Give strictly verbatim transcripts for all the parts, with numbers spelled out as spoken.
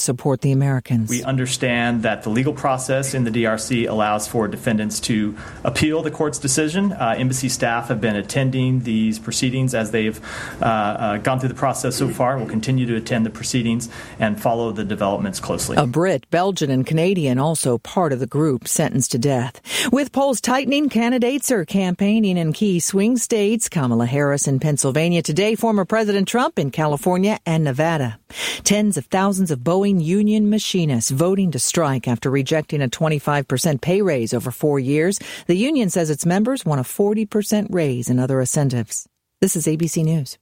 support the Americans. We understand that the legal process in the D R C allows for defendants to appeal the court's decision. Uh, embassy staff have been attending these proceedings as they've uh, uh, gone through the process so far. We'll continue to attend the proceedings and follow the developments closely. A Brit, Belgian, and Canadian also part of the group sentenced to death. With polls tightening, candidates are campaigning in key swing states. Kamala Harris in Pennsylvania today, former President Trump in California and Nevada. Tens of thousands of Boeing union machinists voting to strike after rejecting a twenty-five percent pay raise over four years. The union says its members want a forty percent raise and other incentives. This is A B C News.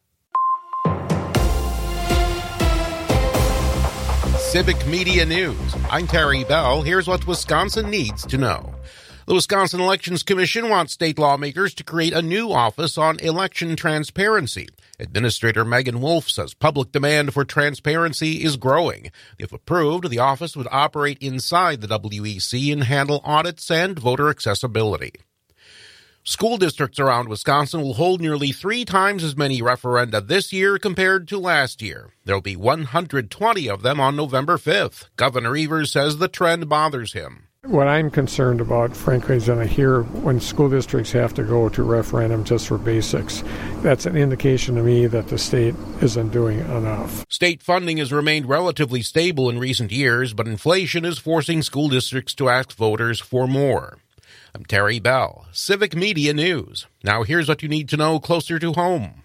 Civic Media News. I'm Terry Bell. Here's what Wisconsin needs to know. The Wisconsin Elections Commission wants state lawmakers to create a new office on election transparency. Administrator Megan Wolf says public demand for transparency is growing. If approved, the office would operate inside the W E C and handle audits and voter accessibility. School districts around Wisconsin will hold nearly three times as many referenda this year compared to last year. There will be one hundred twenty of them on November fifth. Governor Evers says the trend bothers him. What I'm concerned about, frankly, is that I hear when school districts have to go to referendum just for basics. That's an indication to me that the state isn't doing enough. State funding has remained relatively stable in recent years, but inflation is forcing school districts to ask voters for more. I'm Terry Bell, Civic Media News. Now here's what you need to know closer to home.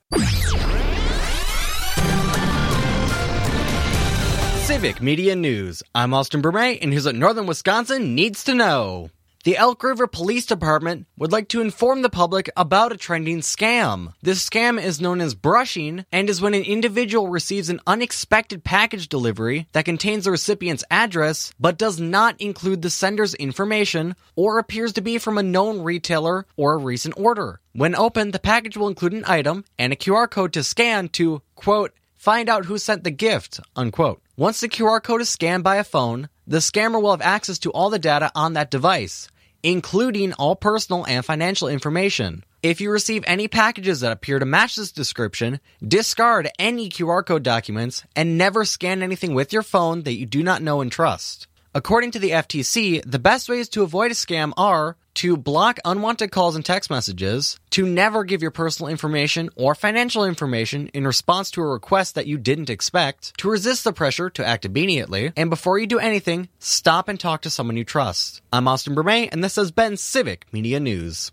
Civic Media News. I'm Austin Bermay, and here's what Northern Wisconsin needs to know. The Elk River Police Department would like to inform the public about a trending scam. This scam is known as brushing and is when an individual receives an unexpected package delivery that contains the recipient's address but does not include the sender's information or appears to be from a known retailer or a recent order. When opened, the package will include an item and a Q R code to scan to, quote, find out who sent the gift, unquote. Once the Q R code is scanned by a phone, the scammer will have access to all the data on that device, including all personal and financial information. If you receive any packages that appear to match this description, discard any Q R code documents and never scan anything with your phone that you do not know and trust. According to the F T C, the best ways to avoid a scam are to block unwanted calls and text messages, to never give your personal information or financial information in response to a request that you didn't expect, to resist the pressure to act immediately, and before you do anything, stop and talk to someone you trust. I'm Austin Bermay, and this has been Civic Media News.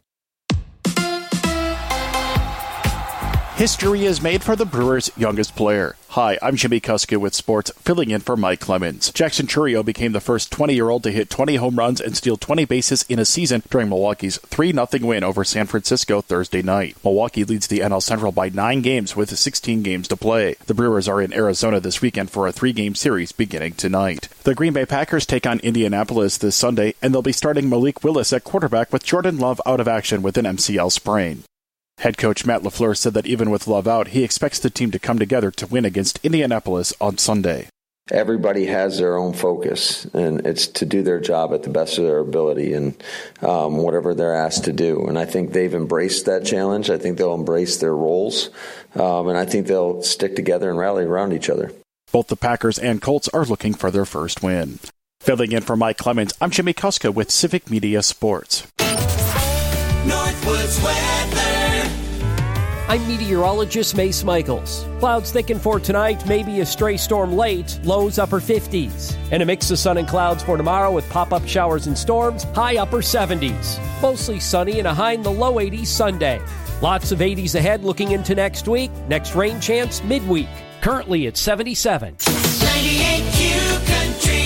History is made for the Brewers' youngest player. Hi, I'm Jimmy Kuska with sports, filling in for Mike Clemens. Jackson Chourio became the first twenty-year-old to hit twenty home runs and steal twenty bases in a season during Milwaukee's three nothing win over San Francisco Thursday night. Milwaukee leads the N L Central by nine games with sixteen games to play. The Brewers are in Arizona this weekend for a three-game series beginning tonight. The Green Bay Packers take on Indianapolis this Sunday, and they'll be starting Malik Willis at quarterback with Jordan Love out of action with an M C L sprain. Head coach Matt LaFleur said that even with Love out, he expects the team to come together to win against Indianapolis on Sunday. Everybody has their own focus, and it's to do their job at the best of their ability and um, whatever they're asked to do. And I think they've embraced that challenge. I think they'll embrace their roles, um, and I think they'll stick together and rally around each other. Both the Packers and Colts are looking for their first win. Filling in for Mike Clemens, I'm Jimmy Kuska with Civic Media Sports. Northwoods Weather. I'm meteorologist Mace Michaels. Clouds thicken for tonight, maybe a stray storm late, lows upper fifties. And a mix of sun and clouds for tomorrow with pop-up showers and storms, high upper seventies. Mostly sunny and a high in the low eighties Sunday. Lots of eighties ahead looking into next week. Next rain chance midweek. Currently at seventy-seven. ninety-eight Q Country.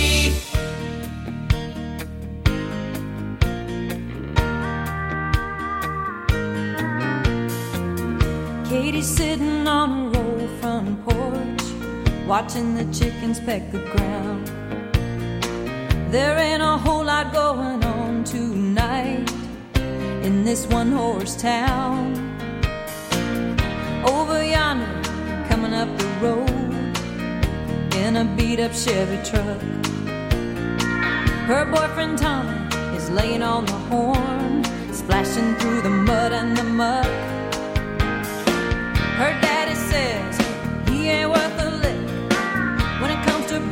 Katie's sitting on a roll front porch, watching the chickens peck the ground. There ain't a whole lot going on tonight in this one-horse town. Over yonder, coming up the road in a beat-up Chevy truck, her boyfriend Tommy is laying on the horn, splashing through the mud and the muck. Her daddy says he ain't worth a lick when it comes to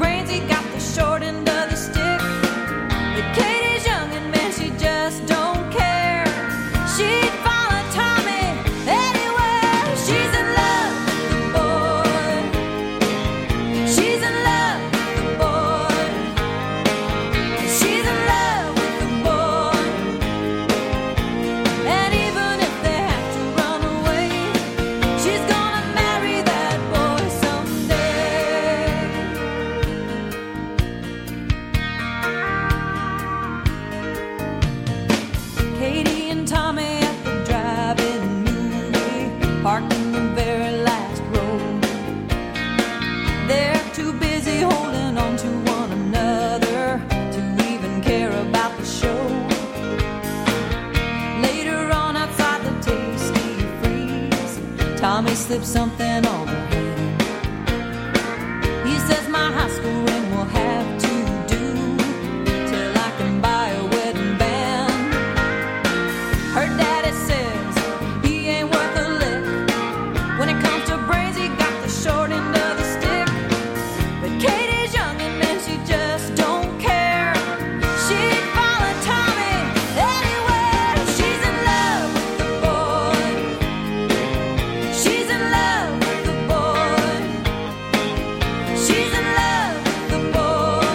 slip something on her hand. He says my high school ring will have to do till I can buy a wedding band. Her daddy says he ain't worth a lick. When it comes to brains, he got the short end of the stick. But Katie's young and man, she just don't care. She'd follow Tommy anywhere. She's in love with the boy. She's in love with the boy. She's in love with the boy.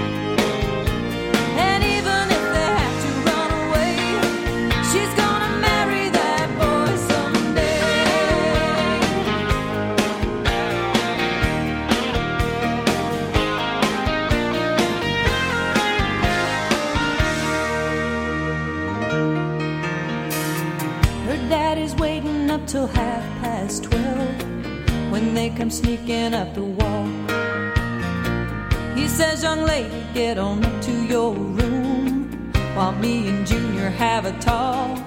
And even if they have to run away, she's gonna marry that boy someday. Her daddy's waiting up till half past twelve when they come sneaking up the wall. He says, young lady, get on up to your room while me and Junior have a talk.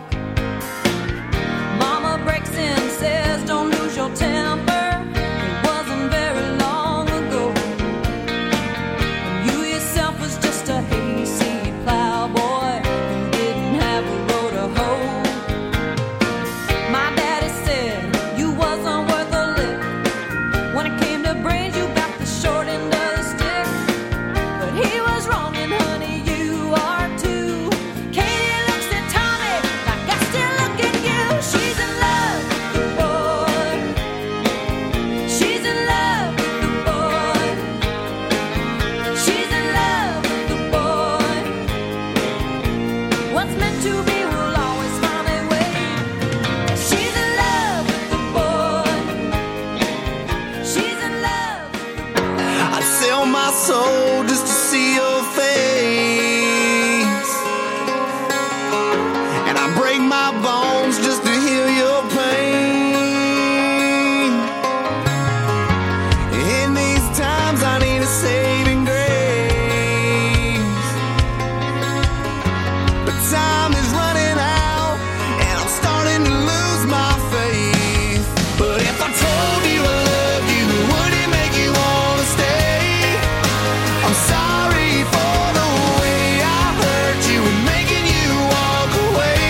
Mama breaks in, says, don't lose your temper. It wasn't very long ago. You yourself was just a hayseed plowboy who didn't have a row to hoe. My daddy said you wasn't worth a lick. When it came to brains, you got the short end of the stick. But he was wrong, and honey, you are too. Katie looks at Tommy like I still look at you. She's in love with the boy. She's in love with the boy. She's in love with the boy. What's meant to be will always find a way. She's in love with the boy. She's in love with the boy. I'd sell my soul just to see your face, and I break my bones just to heal your pain. In these times I need a saving grace, but time is running out and I'm starting to lose my faith. But if I told you I loved you, would it make you wanna stay? I'm sorry for the way I hurt you and making you walk away.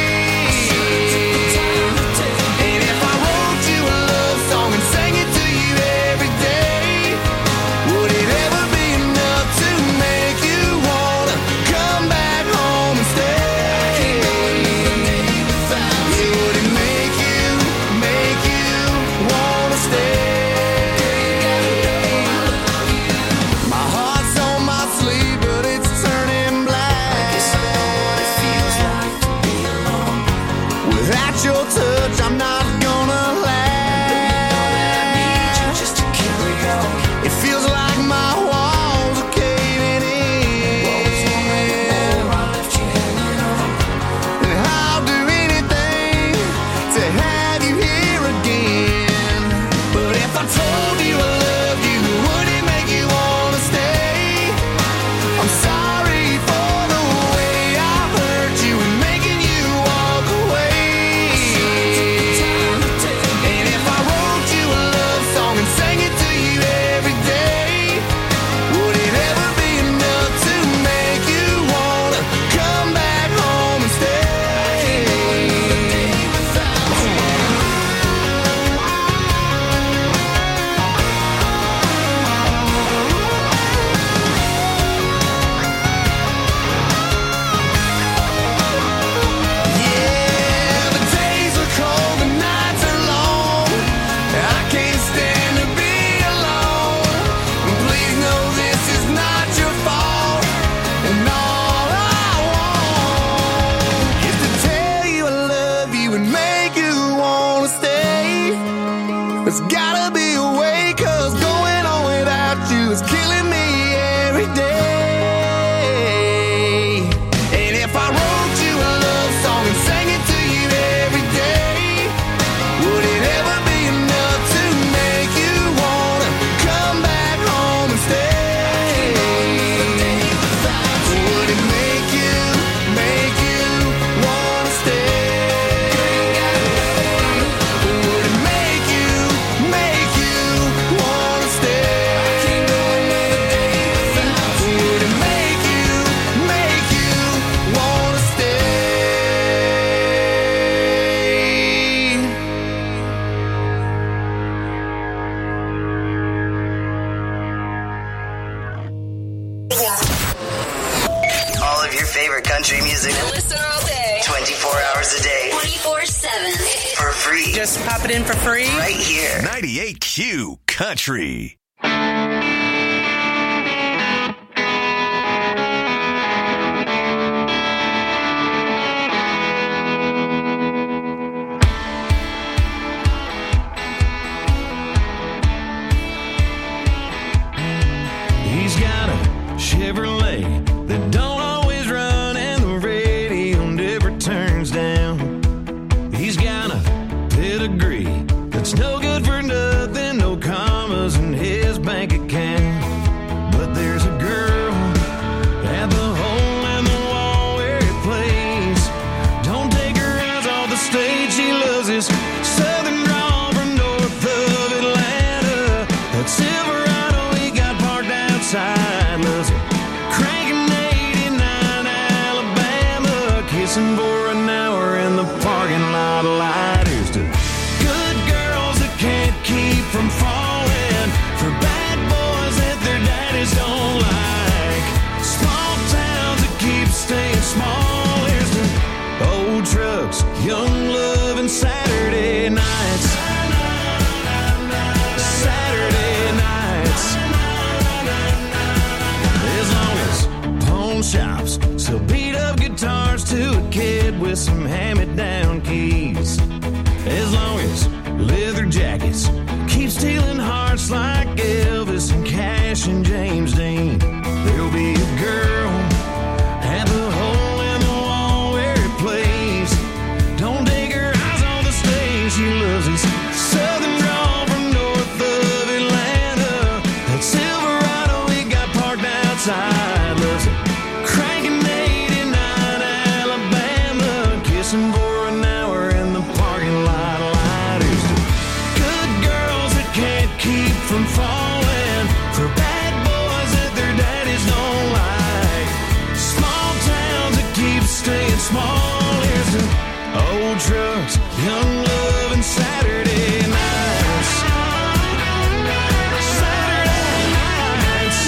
And if I wrote you a love song and sang it to you every day, would it ever be enough to make you wanna come back home and stay? Yeah, would it make you, make you wanna stay? My heart's on my sleeve, but it's turning black. Without your touch, I'm not gonna last. It feels like my walls are caving in, and I'll do anything to have you here again. But if I told you I loved you, would it make you wanna stay? I'm sorry for the way I hurt you and making you walk away. And if I wrote you a love song and sang it to you every day, would it ever be enough to make you wanna come back home and stay? Yeah, the days are cold, the nights are long. I can't stand to be alone. Please know this is not your fault, and all I want is to tell you I love you and make you wanna stay. There's gotta be a way, 'cause going on without you is killing me every day. And if I wrote you a love song and sang it to you every day, would it ever be enough to make you wanna come back home and stay? Would it make you, make you wanna stay? Would it make you, of your favorite country music. Listen all day. twenty-four hours a day. twenty-four seven. For free. Just pop it in for free. Right here. ninety-eight Q Country. He's got a Chevrolet that don't always run and the radio never turns down. He's got a pedigree that's no good for nothing, no commas in his bank account. But there's a girl at the hole in the wall where he plays. Don't take her eyes off the stage, she loves his southern drawl from north of Atlanta. That Silverado he got parked outside, loves it. Cranking eighty-nine Alabama, kissing for an hour in the parking lot light. Here's to good girls that can't keep from falling, for bad boys that their daddies don't like, small towns that keep staying small. Here's to old trucks, young love, and Saturday nights. Saturday nights. As long as pawn shops sell beat up guitars to a kid with some hand-me-down keys, as long as leather jackets keep stealing hearts like Elvis and Cash and James Dean, there'll be a girl at the hole in the wall where he plays. Don't take her eyes on the stage, she loves his southern drawl from north of Atlanta. That Silverado he got parked outside, loves it. Cranking eighty-nine Alabama, kissing for an hour in the parking lot light. Here's to good girls that can't keep from falling, for bad boys that their daddies don't like, small towns that keep staying small. Here's to old trucks, young love, and Saturday nights. Saturday nights.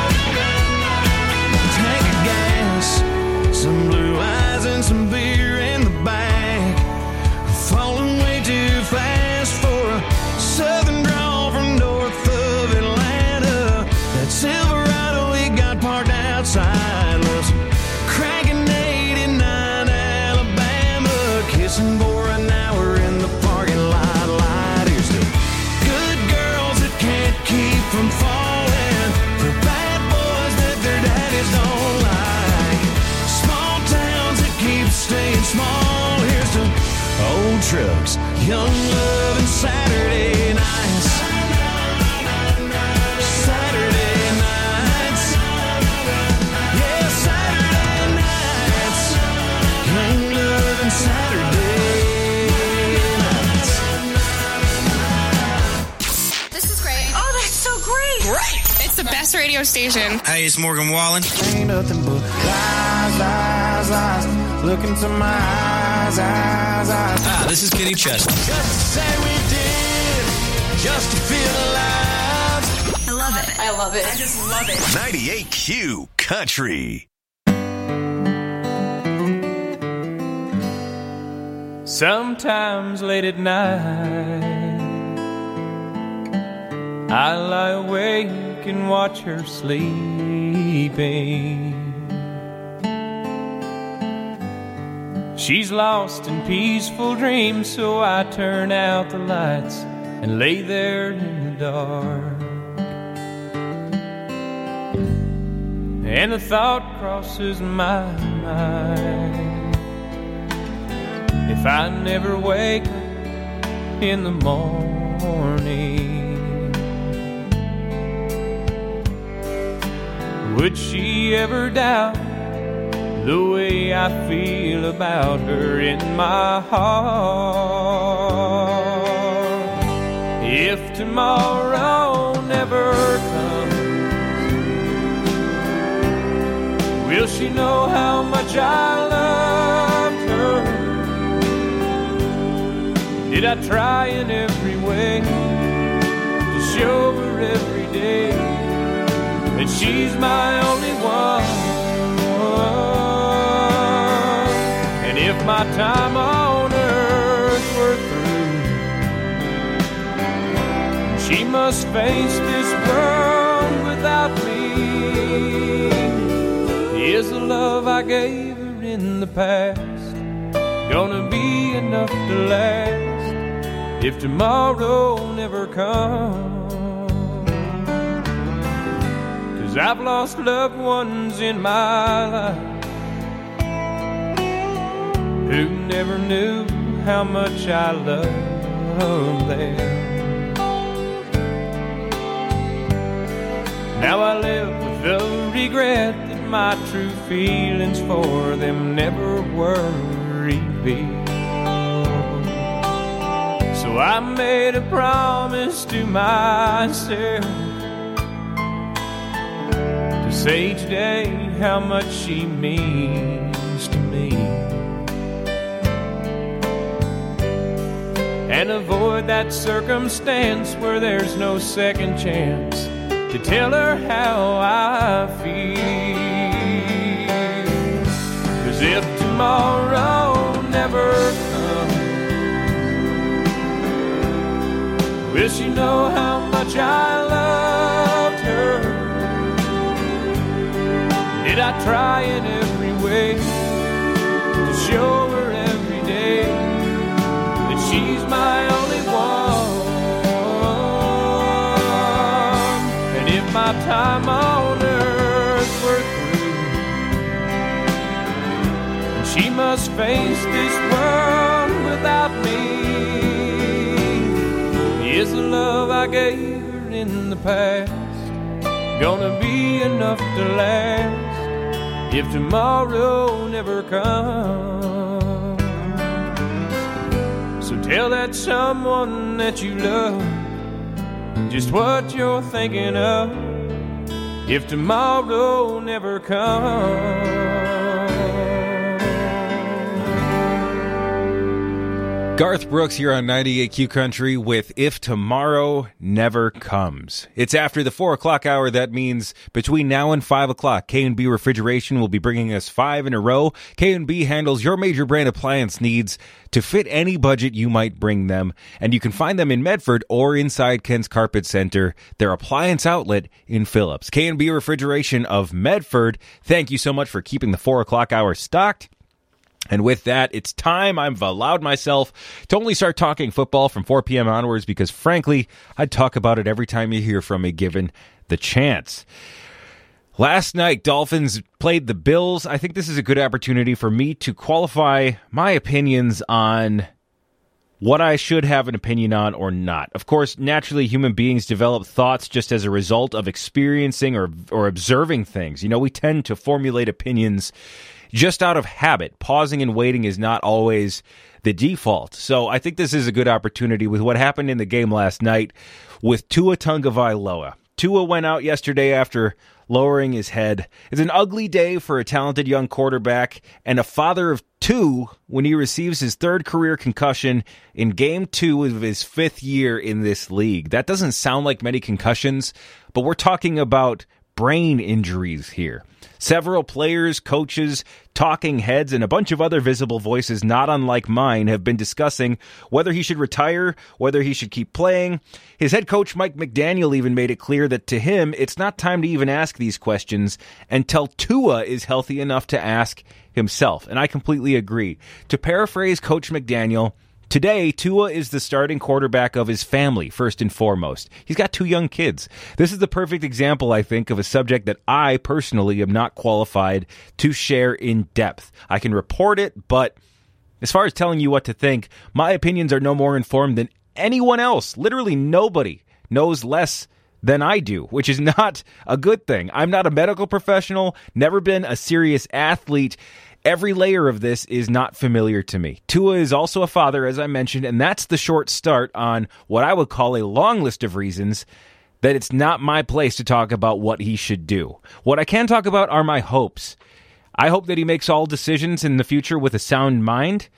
Tank of gas, some blue eyes and some beer in the back. Falling way too fast for a southern drawl from north of Atlanta. That Silverado he got parked outside, loves cranking eighty-nine Alabama, kissing for an hour in the parking lot light. Here's to good girls that can't keep from falling, for bad boys that their daddies don't like, small towns that keep staying small. Here's to old trucks, young love, and Saturday nights. Saturday nights. Yeah, Saturday nights. Young love and Saturday nights. This is great. Oh, that's so great. Great. It's the best radio station. Hey, it's Morgan Wallen. Ain't nothing but lies, lies, lies. Look into my eyes, eyes, eyes. Ah, this is Kenny Chesney. Just to say we did, just to feel alive. I love it. I love it. I just love it. ninety-eight Q Country. Sometimes late at night I lie awake and watch her sleeping. She's lost in peaceful dreams, so I turn out the lights and lay there in the dark. And the thought crosses my mind, if I never wake up in the morning, would she ever doubt the way I feel about her in my heart? If tomorrow never comes, will she know how much I loved her? Did I try in every way to show her every day that she's my only one? my time on earth were through, she must face this world without me. Is the love I gave her in the past gonna be enough to last if tomorrow never comes? 'Cause I've lost loved ones in my life who never knew how much I loved them. Now I live with the regret that my true feelings for them never were revealed. So I made a promise to myself to say each day how much she means to me, and avoid that circumstance where there's no second chance to tell her how I feel. 'Cause if tomorrow never comes, will she know how much I loved her? Did I try in every way to show her every day that she's my only one? And if my time on earth were through, she must face this world without me. Is the love I gave her in the past gonna be enough to last if tomorrow never comes? So tell that someone that you love just what you're thinking of if tomorrow never comes. Garth Brooks here on ninety-eight Q Country with If Tomorrow Never Comes. It's after the four o'clock hour. That means between now and five o'clock, K and B Refrigeration will be bringing us five in a row. K and B handles your major brand appliance needs to fit any budget you might bring them. And you can find them in Medford or inside Ken's Carpet Center, their appliance outlet in Phillips. K and B Refrigeration of Medford, thank you so much for keeping the four o'clock hour stocked. And with that, it's time I've allowed myself to only start talking football from four p.m. onwards because, frankly, I'd talk about it every time you hear from me, given the chance. Last night, Dolphins played the Bills. I think this is a good opportunity for me to qualify my opinions on what I should have an opinion on or not. Of course, naturally, human beings develop thoughts just as a result of experiencing or, or observing things. You know, we tend to formulate opinions just out of habit. Pausing and waiting is not always the default. So I think this is a good opportunity with what happened in the game last night with Tua Tagovailoa. Tua went out yesterday after lowering his head. It's an ugly day for a talented young quarterback and a father of two when he receives his third career concussion in game two of his fifth year in this league. That doesn't sound like many concussions, but we're talking about brain injuries here. Several players, coaches, talking heads, and a bunch of other visible voices not unlike mine have been discussing whether he should retire, whether he should keep playing. His head coach, Mike McDaniel, even made it clear that to him, it's not time to even ask these questions until Tua is healthy enough to ask himself. And I completely agree. To paraphrase Coach McDaniel, today, Tua is the starting quarterback of his family, first and foremost. He's got two young kids. This is the perfect example, I think, of a subject that I personally am not qualified to share in depth. I can report it, but as far as telling you what to think, my opinions are no more informed than anyone else. Literally nobody knows less than I do, which is not a good thing. I'm not a medical professional, never been a serious athlete. Every layer of this is not familiar to me. Tua is also a father, as I mentioned, and that's the short start on what I would call a long list of reasons that it's not my place to talk about what he should do. What I can talk about are my hopes. I hope that he makes all decisions in the future with a sound mind,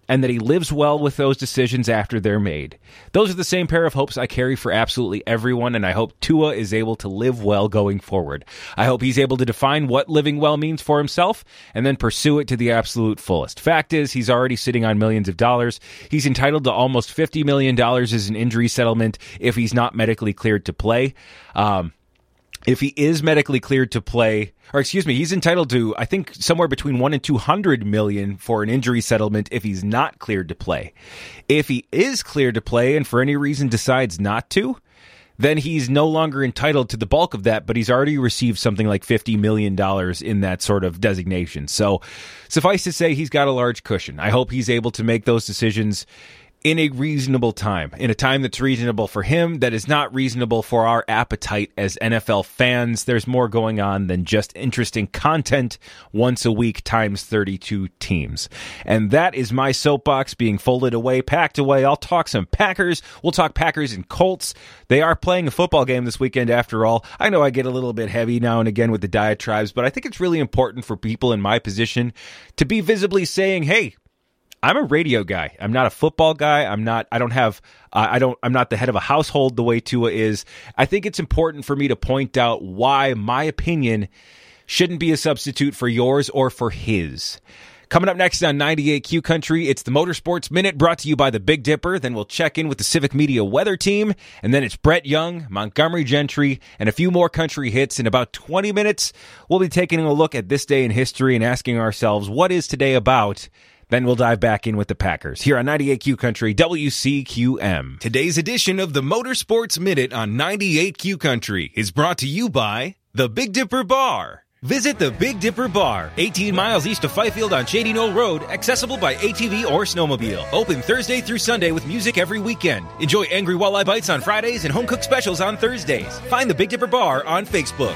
and that he lives well with those decisions after they're made. Those are the same pair of hopes I carry for absolutely everyone, and I hope Tua is able to live well going forward. I hope he's able to define what living well means for himself and then pursue it to the absolute fullest. Fact is, he's already sitting on millions of dollars. He's entitled to almost fifty million dollars as an injury settlement if he's not medically cleared to play. Um, If he is medically cleared to play, or excuse me, he's entitled to, I think, somewhere between one and two hundred million for an injury settlement if he's not cleared to play. If he is cleared to play and for any reason decides not to, then he's no longer entitled to the bulk of that, but he's already received something like fifty million dollars in that sort of designation. So suffice to say, he's got a large cushion. I hope he's able to make those decisions in a reasonable time, in a time that's reasonable for him, that is not reasonable for our appetite as N F L fans. There's more going on than just interesting content once a week times thirty-two teams. And that is my soapbox being folded away, packed away. I'll talk some Packers. We'll talk Packers and Colts. They are playing a football game this weekend after all. I know I get a little bit heavy now and again with the diatribes, but I think it's really important for people in my position to be visibly saying, hey, I'm a radio guy. I'm not a football guy. I'm not, I don't have, uh, I don't, I'm not the head of a household the way Tua is. I think it's important for me to point out why my opinion shouldn't be a substitute for yours or for his. Coming up next on ninety-eight Q Country, it's the Motorsports Minute brought to you by the Big Dipper. Then we'll check in with the Civic Media weather team. And then it's Brett Young, Montgomery Gentry, and a few more country hits. In about twenty minutes, we'll be taking a look at this day in history and asking ourselves, what is today about? Then we'll dive back in with the Packers here on ninety-eight Q Country, W C Q M. Today's edition of the Motorsports Minute on ninety-eight Q Country is brought to you by the Big Dipper Bar. Visit the Big Dipper Bar, eighteen miles east of Fifield on Shady Knoll Road, accessible by A T V or snowmobile. Open Thursday through Sunday with music every weekend. Enjoy Angry Walleye Bites on Fridays and home cooked specials on Thursdays. Find the Big Dipper Bar on Facebook.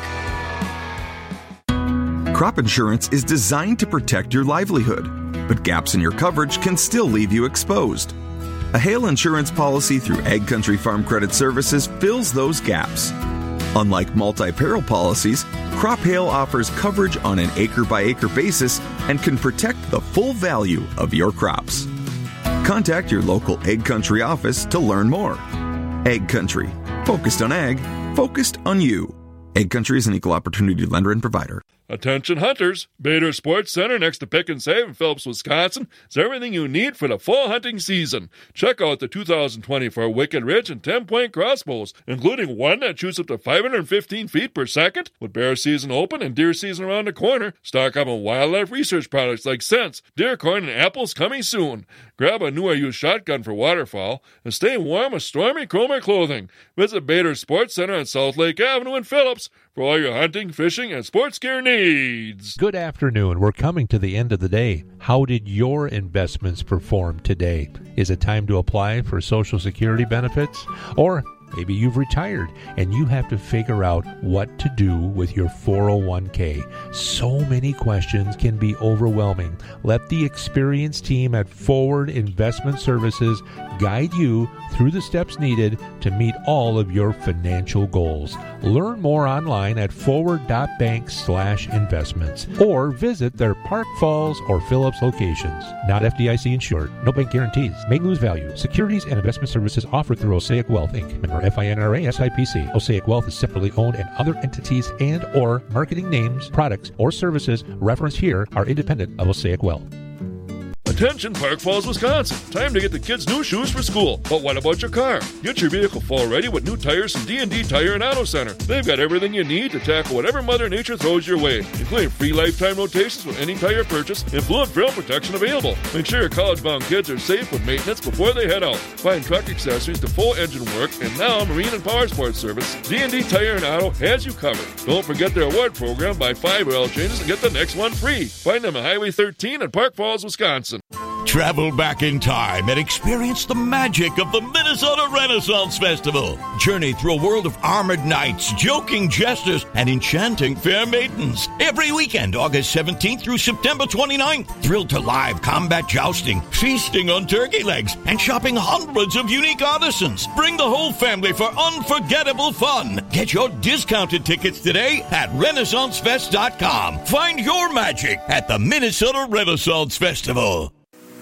Crop insurance is designed to protect your livelihood, but gaps in your coverage can still leave you exposed. A hail insurance policy through Ag Country Farm Credit Services fills those gaps. Unlike multi-peril policies, crop hail offers coverage on an acre-by-acre basis and can protect the full value of your crops. Contact your local Ag Country office to learn more. Ag Country, focused on ag, focused on you. Ag Country is an equal opportunity lender and provider. Attention hunters! Bader Sports Center next to Pick and Save in Phillips, Wisconsin is everything you need for the fall hunting season. Check out the two thousand twenty-four Wicked Ridge and ten-point crossbows, including one that shoots up to five hundred fifteen feet per second. With bear season open and deer season around the corner, stock up on wildlife research products like scents, deer corn, and apples coming soon. Grab a new or used shotgun for waterfowl and stay warm with stormy Cromer clothing. Visit Bader Sports Center on South Lake Avenue in Phillips for all your hunting, fishing, and sports gear needs. Good afternoon. We're coming to the end of the day. How did your investments perform today? Is it time to apply for Social Security benefits? Or maybe you've retired and you have to figure out what to do with your four oh one k. So many questions can be overwhelming. Let the experienced team at Forward Investment Services guide you through the steps needed to meet all of your financial goals. Learn more online at forward.bank slash investments or visit their Park Falls or Phillips locations. Not F D I C insured. No bank guarantees. May lose value. Securities and investment services offered through Osaic Wealth, Incorporated. Member F I N R A S I P C. Osaic Wealth is separately owned, and other entities and or marketing names, products, or services referenced here are independent of Osaic Wealth. Attention Park Falls, Wisconsin. Time to get the kids new shoes for school. But what about your car? Get your vehicle fall ready with new tires from D and D Tire and Auto Center. They've got everything you need to tackle whatever Mother Nature throws your way, including free lifetime rotations with any tire purchase and fluid film protection available. Make sure your college-bound kids are safe with maintenance before they head out. Find truck accessories to full engine work and now marine and power sports service. D and D Tire and Auto has you covered. Don't forget their award program. Buy five oil changes and get the next one free. Find them at Highway thirteen in Park Falls, Wisconsin. Travel back in time and experience the magic of the Minnesota Renaissance Festival. Journey through a world of armored knights, joking jesters, and enchanting fair maidens. Every weekend, August seventeenth through September twenty-ninth. Thrill to live combat jousting, feasting on turkey legs, and shopping hundreds of unique artisans. Bring the whole family for unforgettable fun. Get your discounted tickets today at Renaissance Fest dot com. Find your magic at the Minnesota Renaissance Festival. And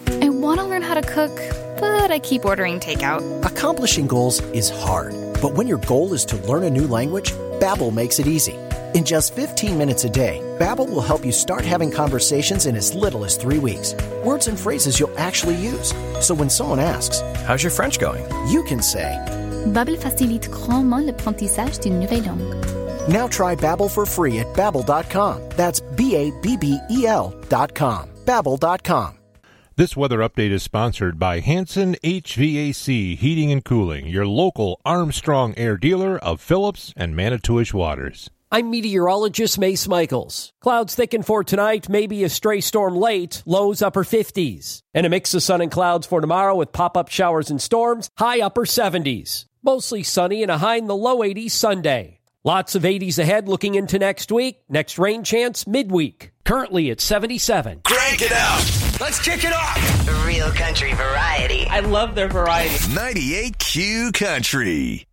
want to learn how to cook, but I keep ordering takeout. Accomplishing goals is hard, but when your goal is to learn a new language, Babbel makes it easy. In just fifteen minutes a day, Babbel will help you start having conversations in as little as three weeks. Words and phrases you'll actually use. So when someone asks, "How's your French going?" you can say, Babbel facilite grandement l'apprentissage d'une nouvelle langue. Now try Babbel for free at babbel dot com. That's B A B B E L dot com. Babbel dot com. This weather update is sponsored by Hanson H V A C Heating and Cooling, your local Armstrong Air dealer of Phillips and Manitowish Waters. I'm meteorologist Mace Michaels. Clouds thicken for tonight, maybe a stray storm late, lows upper fifties. And a mix of sun and clouds for tomorrow with pop-up showers and storms, high upper seventies. Mostly sunny and a high in the low eighties Sunday. Lots of eighties ahead looking into next week. Next rain chance midweek. Currently at seventy-seven. Crank it up. Let's kick it off. Real country variety. I love their variety. ninety-eight Q Country.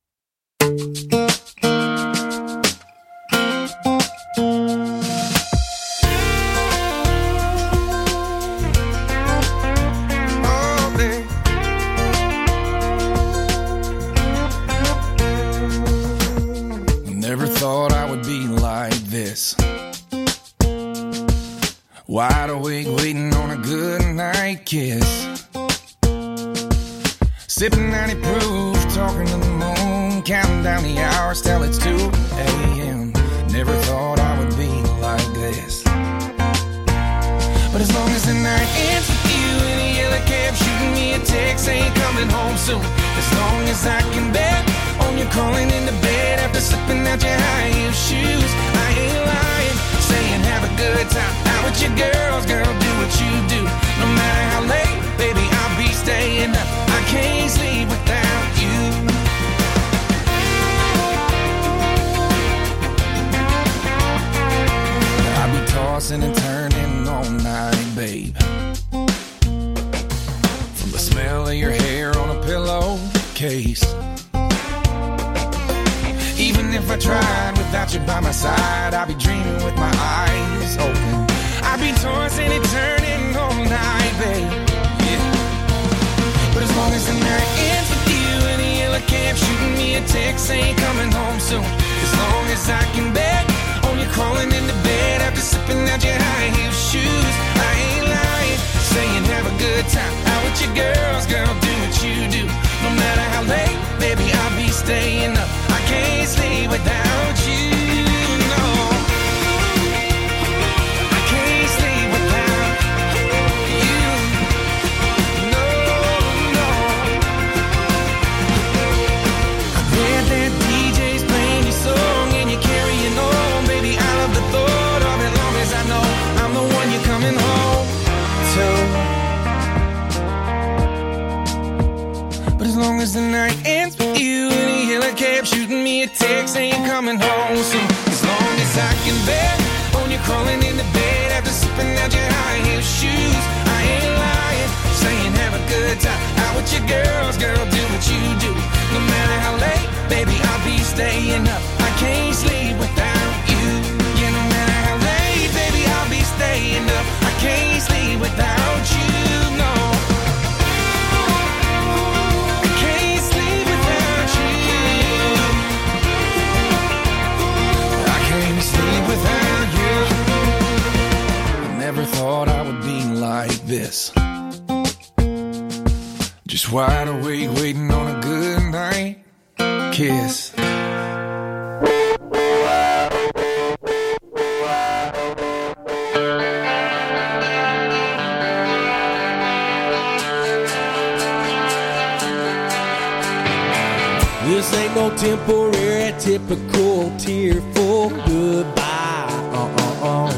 Never thought I would be like this. Wide awake waiting on a good night kiss. Sipping ninety proof, talking to the moon, counting down the hours till it's two a.m. Never thought I would be like this. But as long as the night ends with you in a yellow cab, shooting me a text, ain't coming home soon. As long as I can bet on you calling into bed after slipping out your high heel shoes, I ain't lying, saying have a good time out with your girls, girl, do what you do. No matter how late, baby, I'll be staying up. I can't sleep without you. I'll be tossing and turning all night, babe. From the smell of your hair on a pillowcase. Even if I tried without you by my side, I'd be dreaming with my eyes open. I'd be tossing and turning all night, babe. Yeah. But as long as the night ends with you in a yellow cab, shooting me a text, ain't coming home soon. As long as I can bet on you crawling into bed after sipping out your high heel shoes, I ain't lying, saying have a good time out with your girls, girl, do what you do. No matter how late, baby, I'll be staying up. I can't sleep without you, no. I can't sleep without you, no, no. I bet that D J's playing your song and you're carrying on, baby. I love the thought of it, long as I know I'm the one you're coming home to. But as long as the night ends with you in a yellow cab, shooting me a text, ain't coming home soon. As long as I can bet on you crawling into bed after sipping out your high heel shoes, I ain't lying, saying have a good time out with your girls, girl, do what you do. No matter how late, baby, I'll be staying up. I can't sleep without you. Yeah, no matter how late, baby, I'll be staying up. I can't sleep without you, no. Without you, I never thought I would be like this. Just wide awake waiting on a good night kiss. This ain't no temporary, typical, tearful goodbye. Uh-uh-uh.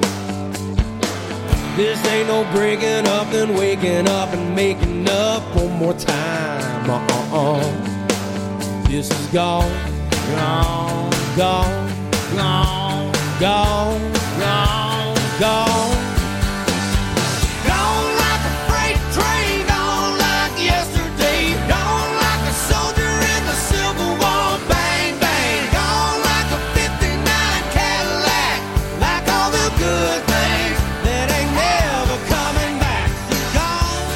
This ain't no breaking up and waking up and making up one more time. Uh-uh-uh. This is gone, gone, gone, gone, gone, gone, gone. Gone like a freight train, gone like yesterday, gone like a soldier in the Civil War. Bang, bang, gone like a fifty-nine Cadillac, like all the good things that ain't never coming back. Gone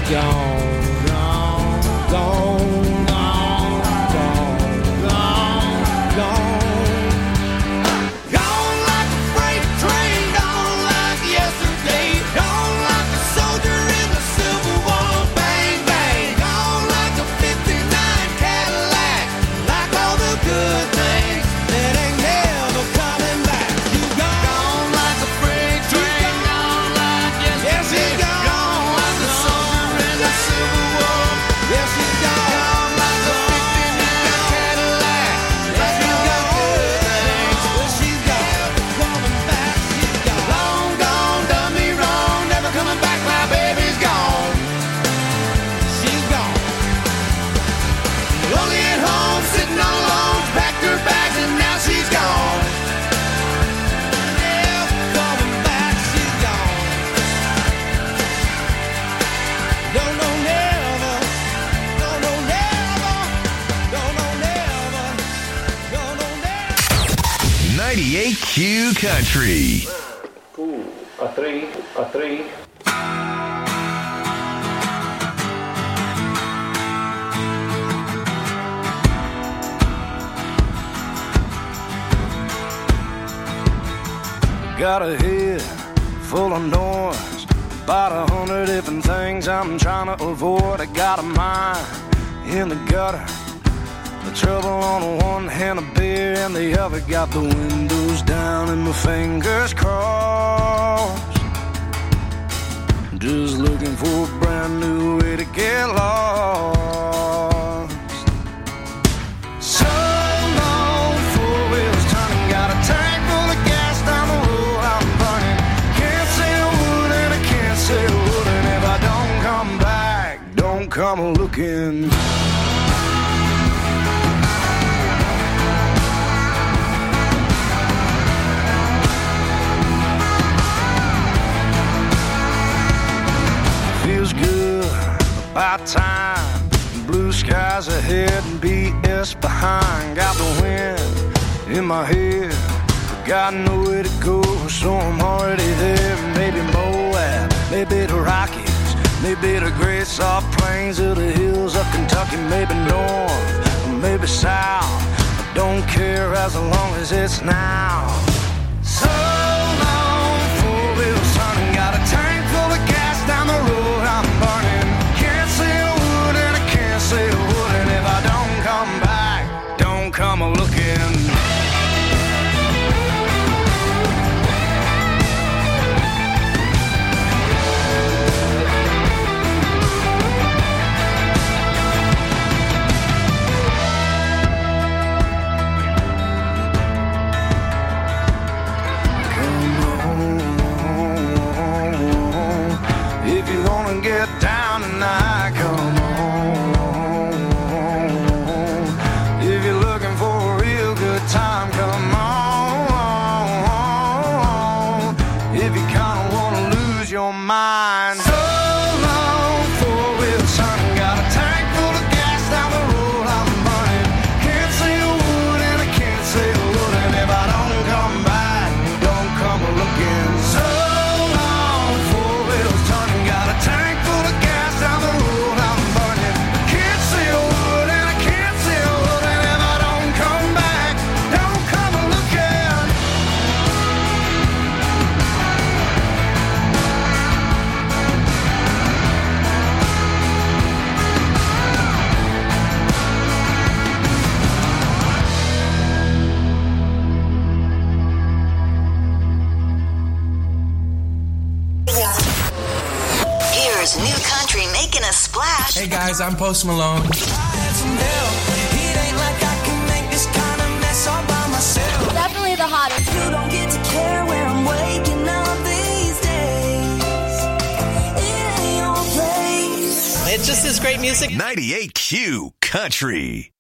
gone, gone, gone, gone, gone, gone, gone. Gone like a freight train, gone like yesterday, gone like a soldier in the Civil War. Bang, bang, gone like a fifty-nine Cadillac, like all the good things that ain't never coming back. You gone, gone like a freight train, gone like yesterday, gone, gone like a soldier in the Civil War. Yes, she's gone, gone like a fifty-nine Cadillac, like all the good things. Well, she's gone, coming back, she's gone. Long gone, done me wrong, never coming back, my baby's gone. She's gone. Lonely at home, sitting all alone, packed her bags and now she's gone. Never coming back, she's gone. No, no, never. No, no, never. No, no, never. No, no, never. ninety-eight Q Country. Two, a three, a three. Got a head full of noise, about a hundred different things I'm trying to avoid. I got a mind in the gutter, the trouble on one hand, a beer in the other. Got the windows down and my fingers crossed, just looking for a brand new way to get lost. So long, four wheels turning, got a tank full of gas down the road I'm burning. Can't say a word and I can't say a word, and if I don't come back, don't come looking. Feels good, about time. Blue skies ahead and B S behind. Got the wind in my head, but got nowhere to go, so I'm already there. Maybe Moab, maybe the Rockies, maybe the great soft plains of the hills of Kentucky. Maybe north, or maybe south, I don't care as long as it's now. So long, four wheels turning, got a tank full of gas down the road I'm burning. Can't say a word and I can't say a word, and if I don't come back, don't come a looking. Get down tonight, come on. If you're looking for a real good time, come on. If you kinda wanna lose your mind, so long, four wheels turning, got a tank full of gas down the road I'm burning. Can't say a word and I can't say a word, and if I don't come back, don't come looking. So long, four wheels turning, got a tank down the road I'm burning. Can't say a word and I can't say a word, and if I don't come back, don't come a looking. Here's new country making a splash. Hey guys, I'm Post Malone. Definitely the hottest. You don't get to care where I'm waking up these days. It ain't your place. It's just this great music. ninety-eight Q Country.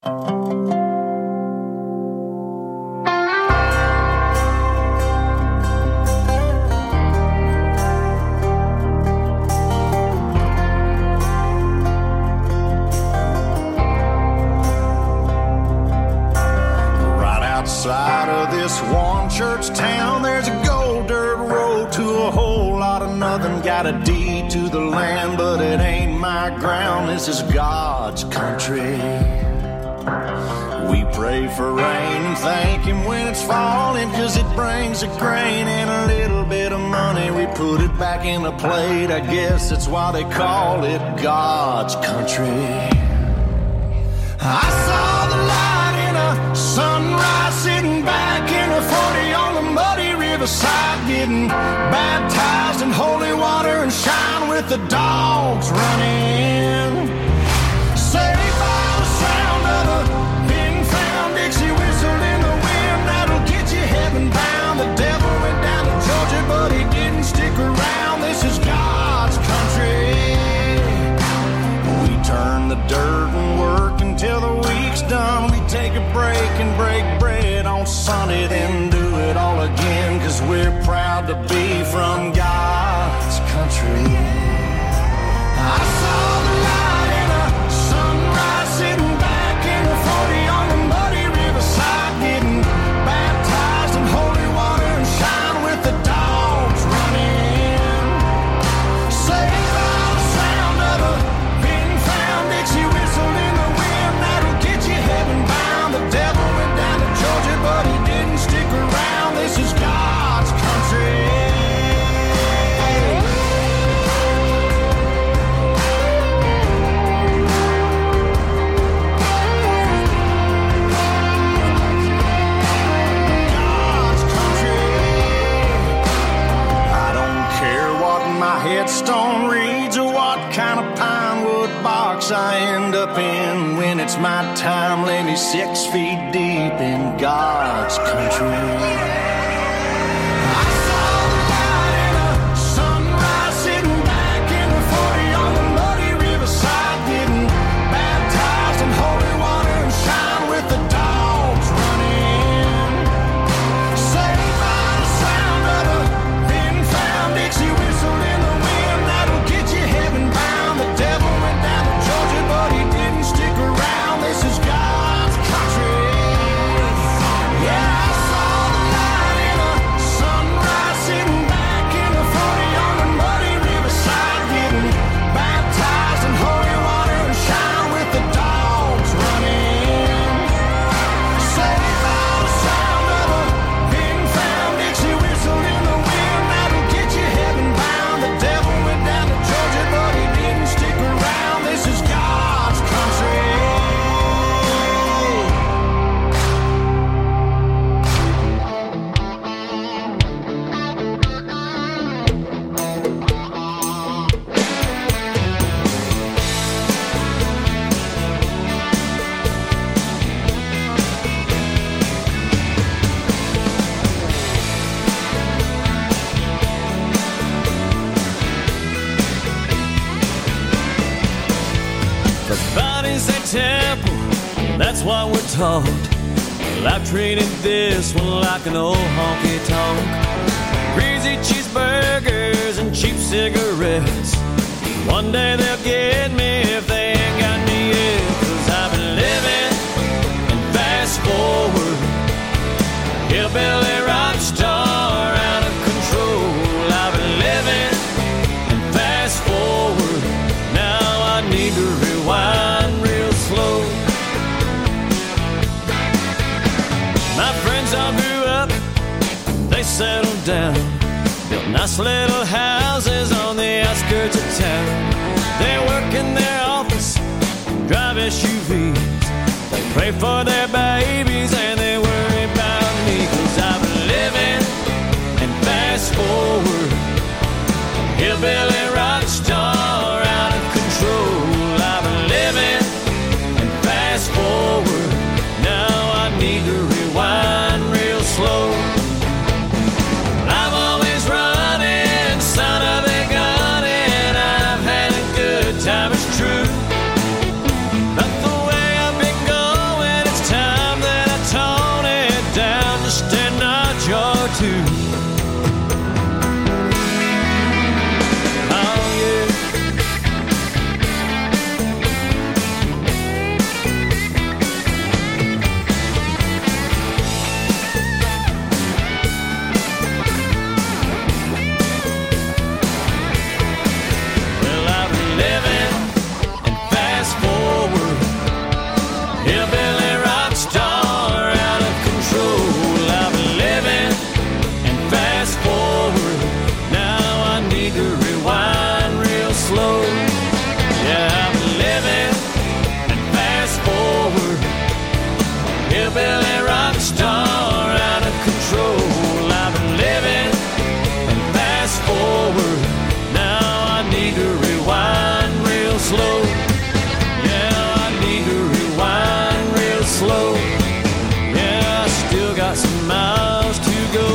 Outside of this one church town, there's a gold dirt road to a whole lot of nothing. nothing. Got a deed to the land, but it ain't my ground. This is God's country. We pray for rain and thank him when it's falling, cause it brings a grain and a little bit of money. We put it back in the plate. I guess that's why they call it God's country. I saw the light in a sunrise, sitting back in a forty on the muddy riverside, getting baptized in holy water and shine with the dogs running. Saved by the sound of a big found Dixie whistle in the wind that'll get you heaven bound. The devil went down to Georgia, but he didn't stick around. This is God's country. We turn the dirt and work until the week's done. We take a break and break bread on Sunday, then do it all again, cause we're proud to be from God's country. I saw the light in a sunrise, sitting back in the forty on the muddy riverside, getting baptized in holy water and shine with the dogs running. Saved by the sound of a big found Dixie whistle in the wind that'll get you heaven bound. The devil went down to Georgia, but he didn't stick around. This is God's country. Headstone reads or what kind of pine wood box I end up in. When it's my time, lay me six feet deep in God's country. That's what we're taught. Well, I've treated this one like an old honky-tonk. Greasy cheeseburgers and cheap cigarettes. One day they'll get me if they ain't got me yet. Cause I've been living and fast forward. Hillbilly rock star out of control. I've been living and fast forward. Now I need to rewind real slow. My friends all grew up, they settled down, built nice little houses on the outskirts of town. They work in their office, drive S U Vs. They pray for their babies and they worry about me. Cause I've been living and fast forward. Hillbilly rock star out of control. I've been living and fast forward. Now I need to rewind real slow. I'm always running, son of a gun, and I've had a good time, it's true. But the way I've been going, it's time that I tone it down just a notch or two. hillbilly rock star out of control. I've been living and fast forward. Now I need to rewind real slow. Yeah, I need to rewind real slow. Yeah, I still got some miles to go.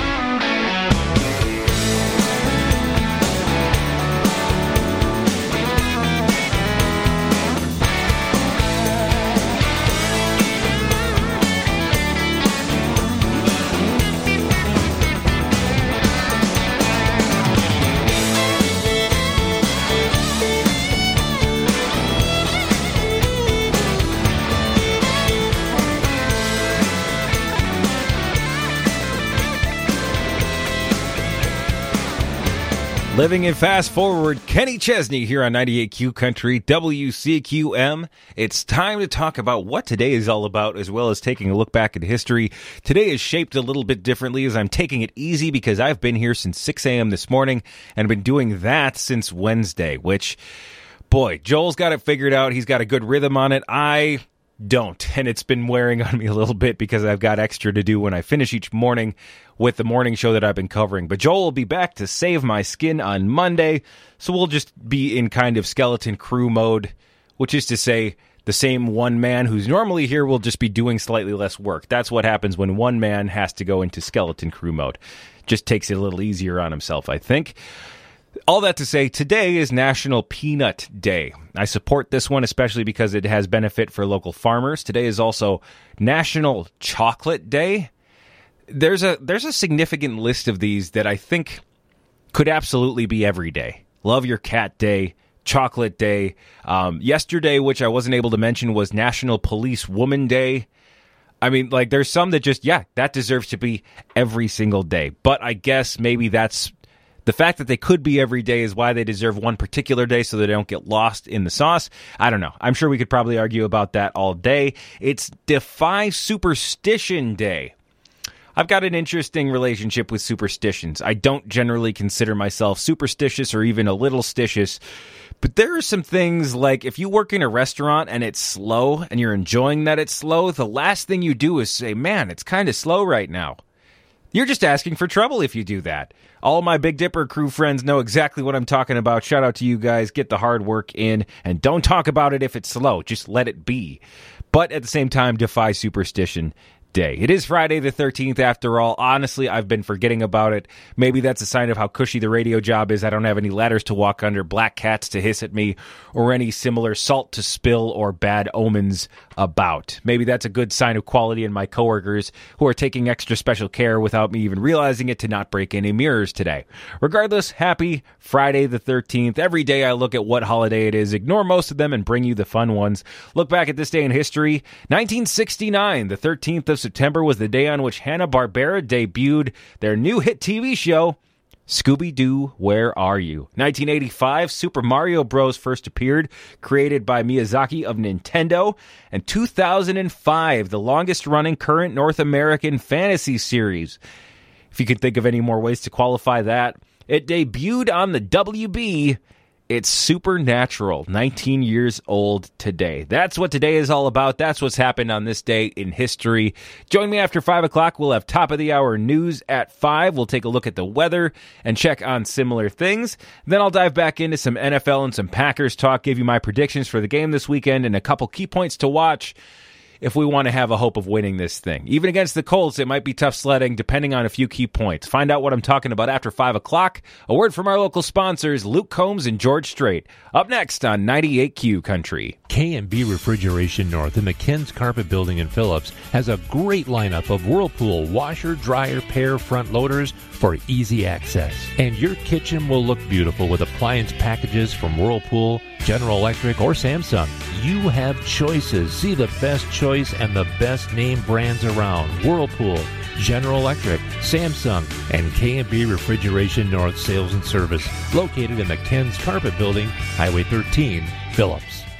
Living in fast forward, Kenny Chesney here on ninety-eight Q Country, W C Q M. It's time to talk about what today is all about, as well as taking a look back at history. Today is shaped a little bit differently, as I'm taking it easy because I've been here since six a.m. this morning and been doing that since Wednesday, which, boy, Joel's got it figured out. He's got a good rhythm on it. I don't, and it's been wearing on me a little bit because I've got extra to do when I finish each morning with the morning show that I've been covering. But Joel will be back to save my skin on Monday, so we'll just be in kind of skeleton crew mode, which is to say the same one man who's normally here will just be doing slightly less work. That's what happens when one man has to go into skeleton crew mode. Just takes it a little easier on himself, I think. All that to say, today is National Peanut Day. I support this one, especially because it has benefit for local farmers. Today is also National Chocolate Day. There's a there's a significant list of these that I think could absolutely be every day. Love Your Cat Day, Chocolate Day. Um, yesterday, which I wasn't able to mention, was National Police Woman Day. I mean, like, there's some that just, yeah, that deserves to be every single day. But I guess maybe that's the fact that they could be every day is why they deserve one particular day so they don't get lost in the sauce. I don't know. I'm sure we could probably argue about that all day. It's Defy Superstition Day. I've got an interesting relationship with superstitions. I don't generally consider myself superstitious or even a little stitious, but there are some things like if you work in a restaurant and it's slow and you're enjoying that it's slow, the last thing you do is say, man, it's kind of slow right now. You're just asking for trouble if you do that. All my Big Dipper crew friends know exactly what I'm talking about. Shout out to you guys. Get the hard work in and don't talk about it if it's slow. Just let it be. But at the same time, defy superstition day. It is Friday the thirteenth after all. Honestly, I've been forgetting about it. Maybe that's a sign of how cushy the radio job is. I don't have any ladders to walk under, black cats to hiss at me, or any similar salt to spill or bad omens about. Maybe that's a good sign of quality in my coworkers who are taking extra special care without me even realizing it to not break any mirrors today. Regardless, happy Friday the thirteenth. Every day I look at what holiday it is, ignore most of them, and bring you the fun ones. Look back at this day in history. nineteen sixty-nine, the thirteenth of September, was the day on which Hanna-Barbera debuted their new hit T V show, Scooby-Doo, Where Are You? nineteen eighty-five, Super Mario Bros. First appeared, created by Miyazaki of Nintendo. And two thousand five, the longest-running current North American fantasy series. If you could think of any more ways to qualify that, it debuted on the W B. It's Supernatural, nineteen years old today. That's what today is all about. That's what's happened on this day in history. Join me after five o'clock. We'll have top of the hour news at five. We'll take a look at the weather and check on similar things. Then I'll dive back into some N F L and some Packers talk, give you my predictions for the game this weekend and a couple key points to watch if we want to have a hope of winning this thing. Even against the Colts, it might be tough sledding, depending on a few key points. Find out what I'm talking about after five o'clock. A word from our local sponsors, Luke Combs and George Strait. Up next on ninety-eight Q Country. K and B Refrigeration North in the Ken's Carpet Building in Phillips has a great lineup of Whirlpool washer, dryer, pair, front loaders for easy access. And your kitchen will look beautiful with appliance packages from Whirlpool, General Electric, or Samsung. You have choices. See the best choice and the best name brands around. Whirlpool, General Electric, Samsung, and K and B Refrigeration North Sales and Service, located in the Ken's Carpet Building, Highway thirteen, Phillips.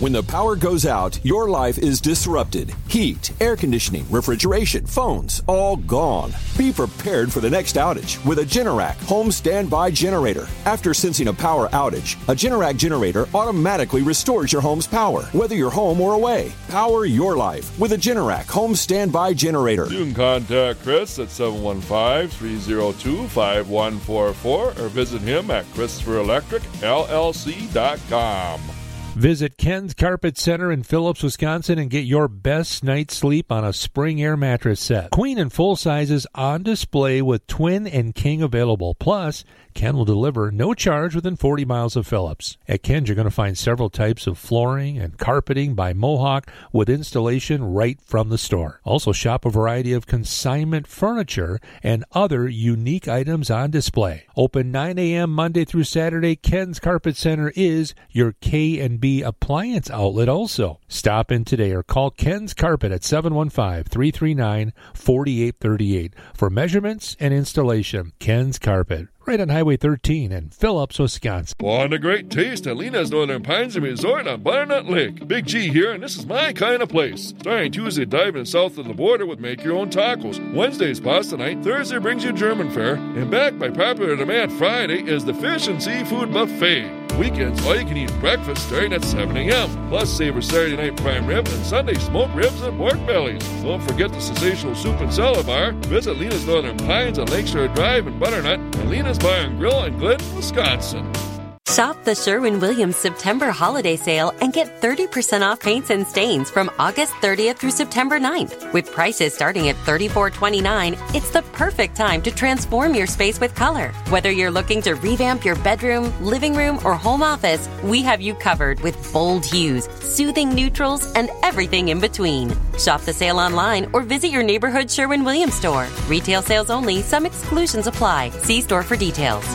When the power goes out, your life is disrupted. Heat, air conditioning, refrigeration, phones, all gone. Be prepared for the next outage with a Generac home standby generator. After sensing a power outage, a Generac generator automatically restores your home's power, whether you're home or away. Power your life with a Generac home standby generator. You can contact Chris at seven one five, three oh two, five one four four or visit him at Christopher Electric L L C dot com. Visit Ken's Carpet Center in Phillips, Wisconsin, and get your best night's sleep on a spring air mattress set. Queen and full sizes on display with twin and king available. Plus, Ken will deliver no charge within forty miles of Phillips. At Ken's, you're going to find several types of flooring and carpeting by Mohawk with installation right from the store. Also, shop a variety of consignment furniture and other unique items on display. Open nine a.m. Monday through Saturday, Ken's Carpet Center is your K and B appliance outlet also. Stop in today or call Ken's Carpet at seven one five, three three nine, four eight three eight for measurements and installation. Ken's Carpet, right on Highway thirteen in Phillips, Wisconsin. Want a great taste at Lena's Northern Pines and Resort on Butternut Lake. Big G here, and this is my kind of place. Starting Tuesday, diving south of the border with make-your-own tacos. Wednesday's pasta night. Thursday brings you German fare. And back by popular demand, Friday is the fish and seafood buffet. Weekends, all you can eat breakfast starting at seven a.m. Plus, savor Saturday night prime rib and Sunday smoked ribs and pork bellies. Don't forget the sensational soup and salad bar. Visit Lena's Northern Pines on Lakeshore Drive in Butternut and Lena's Bar and Grill in Glidden, Wisconsin. Shop the Sherwin-Williams September holiday sale and get thirty percent off paints and stains from August thirtieth through September ninth. With prices starting at thirty-four twenty-nine, it's the perfect time to transform your space with color. Whether you're looking to revamp your bedroom, living room, or home office, we have you covered with bold hues, soothing neutrals, and everything in between. Shop the sale online or visit your neighborhood Sherwin-Williams store. Retail sales only. Some exclusions apply. See store for details.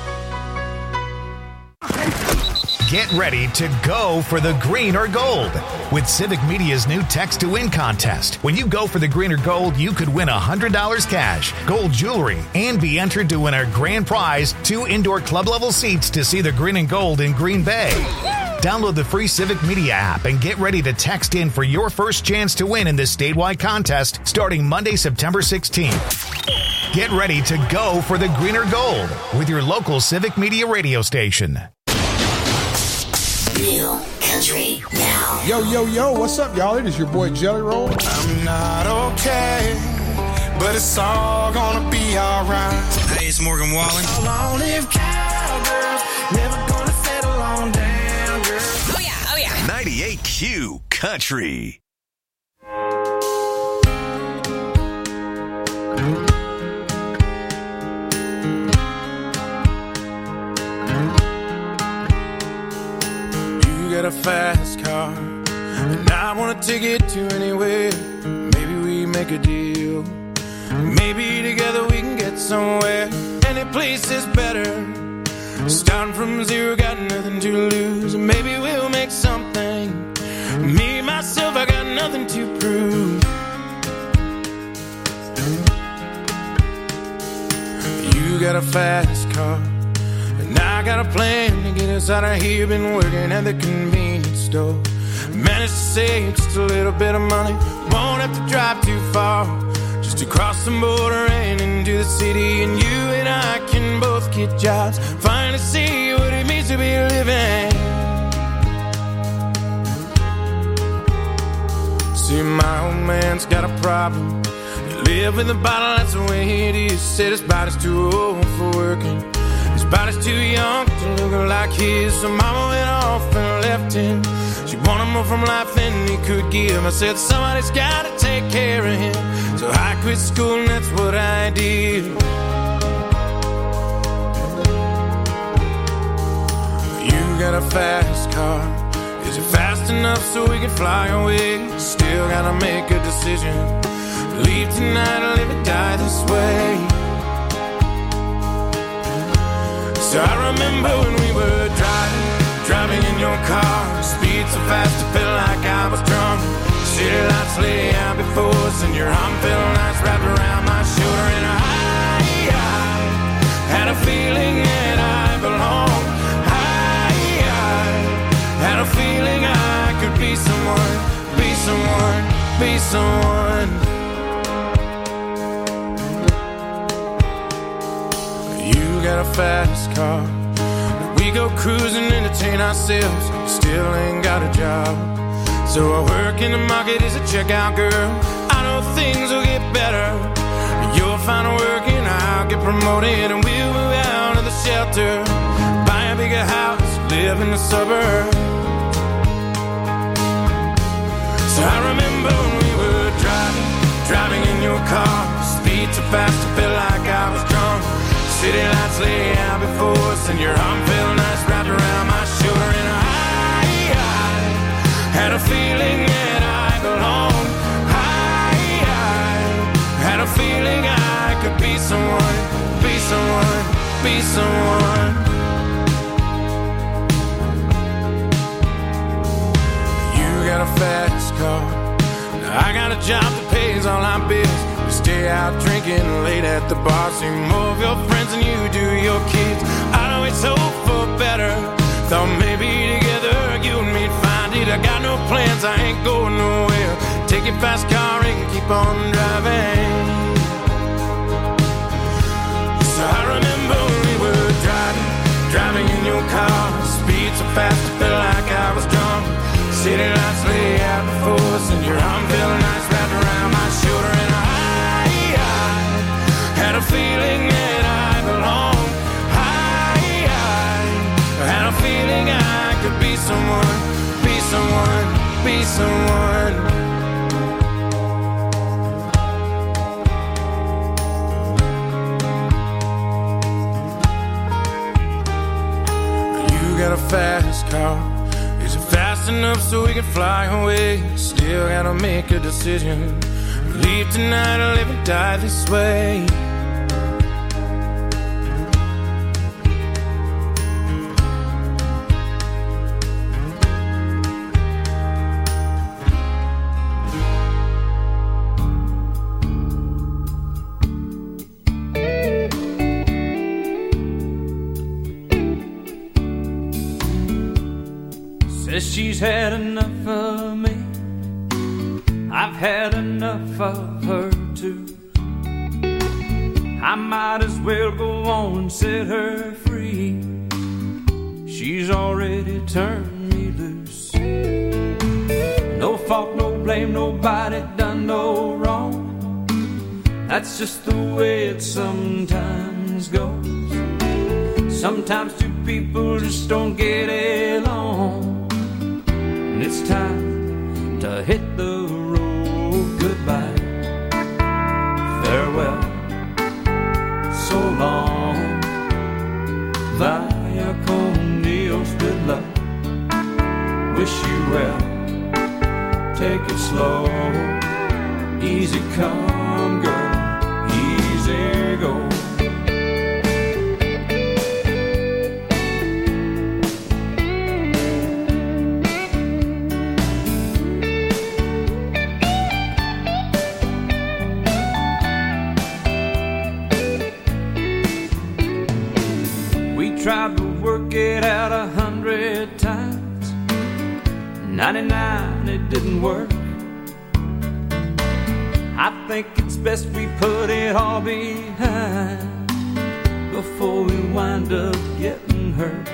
Get ready to go for the green or gold with Civic Media's new Text to Win contest. When you go for the green or gold, you could win one hundred dollars cash, gold jewelry, and be entered to win our grand prize, two indoor club-level seats to see the green and gold in Green Bay. Download the free Civic Media app and get ready to text in for your first chance to win in this statewide contest starting Monday, September sixteenth. Get ready to go for the green or gold with your local Civic Media radio station. New Country Now. Yo, yo, yo, what's up, y'all? It is your boy Jelly Roll. I'm not okay, but it's all gonna be alright. Hey, it's Morgan Wallen. Long live cowgirls, never gonna settle on down, girl. Oh yeah, oh yeah. ninety-eight Q Country. Got a fast car, and I wanna take it to anywhere. Maybe we make a deal. Maybe together we can get somewhere. Any place is better. Starting from zero, got nothing to lose. Maybe we'll make something. Me, myself, I got nothing to prove. You got a fast car, and I got a plan to get us out of here. Been working at the convenience store. Managed to save just a little bit of money. Won't have to drive too far, just to cross the border and into the city. And you and I can both get jobs, finally see what it means to be living. See, my old man's got a problem. You live in the bottle, that's the way it is. Said his body's too old for working. His body's too young to look like his. So mama went off and left him. She wanted more from life than he could give. I said somebody's gotta take care of him. So I quit school and that's what I did. You got a fast car. Is it fast enough so we can fly away? Still gotta make a decision. Leave tonight or live or die this way. So I remember when we were driving, driving in your car. Speed so fast it felt like I was drunk. City lights lay out before us, and your arm felt nice wrapped around my shoulder. And I, I had a feeling that I belonged. I, I had a feeling I could someone, be someone. You got a fast car, we go cruising, entertain ourselves, still ain't got a job. So I work in the market as a checkout girl. I know things will get better. You'll find work and I'll get promoted, and we'll move out of the shelter, buy a bigger house, live in the suburbs. So I remember when we were driving, driving in your car, speed so fast I felt like I was drunk. City lights lay out before us, and your arm felt nice wrapped around my shoulder. And I, I had a feeling that I belonged. I, I had a feeling I could be someone, be someone, be someone. Got a fast car, I got a job that pays all our bills. We stay out drinking late at the bar, see more of your friends than you do your kids. I'd always hope for better, thought maybe together you and me'd find it. I got no plans, I ain't going nowhere. Take your fast car and keep on driving. So I remember when we were driving, driving in your car, speed so fast I felt like I was drunk. City lights lay out before us, and your arm felt nice wrapped around my shoulder. And I, I had a feeling that I belonged. I, I had a feeling I could be someone, be someone, be someone. You got a fast car, fast enough so we can fly away. Still gotta make a decision, leave tonight or live and die this way. She's had enough of me, I've had enough of her too. I might as well go on and set her free. She's already turned me loose. No fault, no blame, nobody done no wrong. That's just the way it sometimes goes. Sometimes two people just don't get along. And it's time to hit the road. Goodbye, farewell, so long, vaya con Dios, good luck, wish you well, take it slow, easy come girl, easy go. Tried to work it out a hundred times, ninety-nine it didn't work. I think it's best we put it all behind before we wind up getting hurt.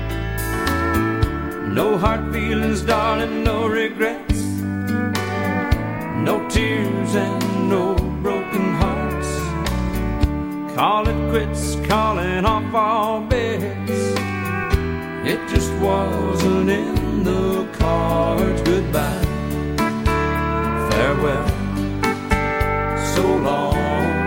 No hard feelings, darling, no regrets, no tears and no broken hearts. Call it quits, calling off all bets. It just wasn't in the cards. Goodbye, farewell, so long,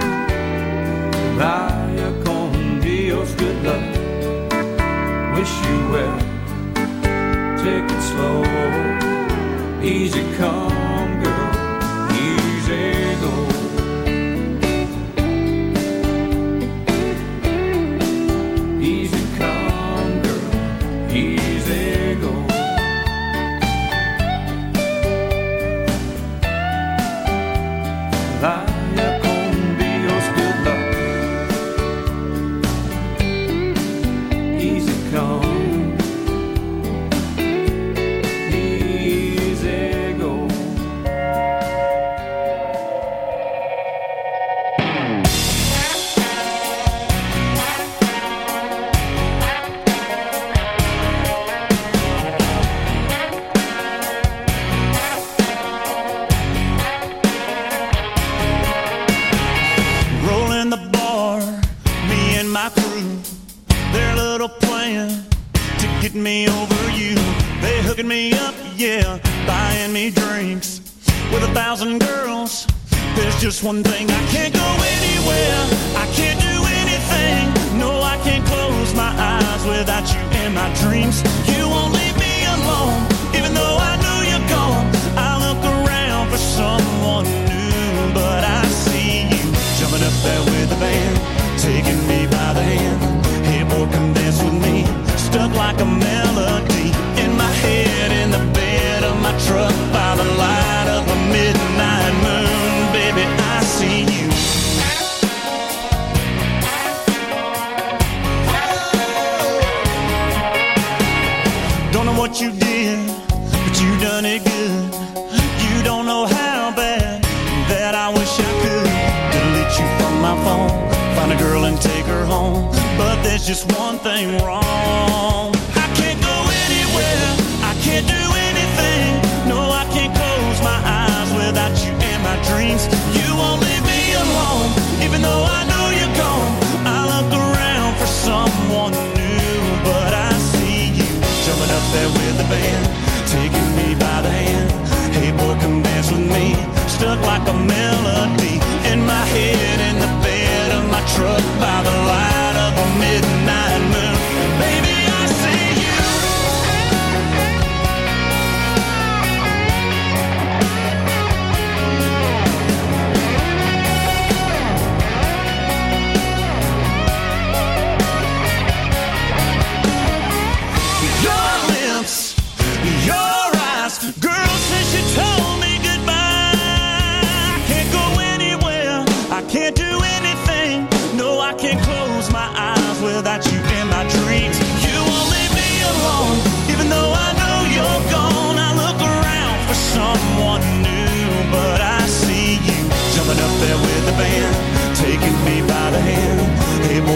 vaya con Dios, good luck, wish you well, take it slow, easy come girl, easy go. Vaya con Dios, good luck, easy come, easy go. plan to get me over you. They hooking me up, yeah, buying me drinks with a thousand girls. There's just one thing, I can't go anywhere, I can't do anything. No, I can't close my eyes without you in my dreams. You won't leave me alone, even though I know you're gone. I look around for someone new, but I see you jumping up there with the band, taking me by the hand. Hey boy, come dance with me, stuck like a melody in my head, in the bed of my truck, by the light of a midnight moon. Baby, I see you. Don't know what you did, but you done it good. You don't know how bad that I wish I could delete you from my phone, find a girl and take her home. But there's just one thing wrong. I can't go anywhere, I can't do anything. No, I can't close my eyes without you in my dreams. You won't leave me alone, even though I know you're gone. I look around for someone new, but I see you jumping up there with the band, taking me by the hand. Hey boy, come dance with me, stuck like a melody in my head, in the bed of my truck, by the light of a midnight moon. Baby, I see you. Your lips, your eyes, girl, since you told me goodbye, I can't go anywhere, I can't do anything. No, I can't close my eyes without you in my dreams. You won't leave me alone, even though I know you're gone. I look around for someone new, but I see you jumping up there with the band,